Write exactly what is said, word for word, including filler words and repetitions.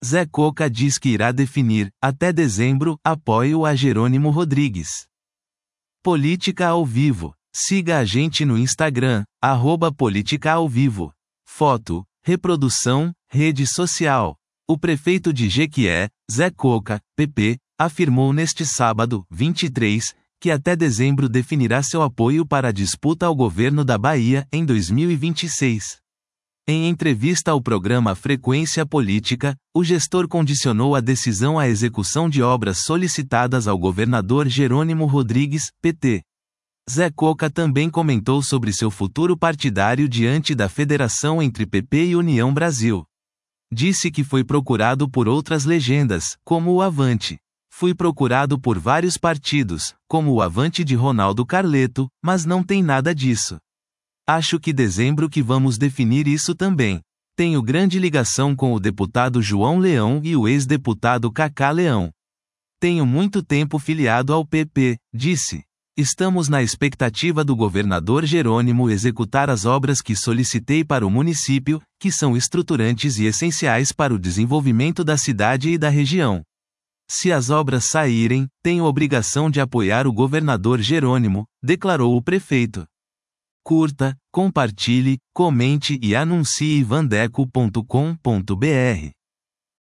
Zé Coca diz que irá definir, até dezembro, apoio a Jerônimo Rodrigues. Política ao vivo. Siga a gente no Instagram, arroba Política ao Vivo. Foto, reprodução, rede social. O prefeito de Jequié, Zé Coca, P P, afirmou neste sábado, vinte e três, que até dezembro definirá seu apoio para a disputa ao governo da Bahia, em dois mil e vinte e seis. Em entrevista ao programa Frequência Política, o gestor condicionou a decisão à execução de obras solicitadas ao governador Jerônimo Rodrigues, P T. Zé Coca também comentou sobre seu futuro partidário diante da federação entre P P e União Brasil. Disse que foi procurado por outras legendas, como o Avante. Fui procurado por vários partidos, como o Avante de Ronaldo Carleto, mas não tem nada disso. Acho que dezembro que vamos definir isso também. Tenho grande ligação com o deputado João Leão e o ex-deputado Cacá Leão. Tenho muito tempo filiado ao P P, disse. Estamos na expectativa do governador Jerônimo executar as obras que solicitei para o município, que são estruturantes e essenciais para o desenvolvimento da cidade e da região. Se as obras saírem, tenho obrigação de apoiar o governador Jerônimo, declarou o prefeito. Curta, compartilhe, comente e anuncie vandeco ponto com ponto br.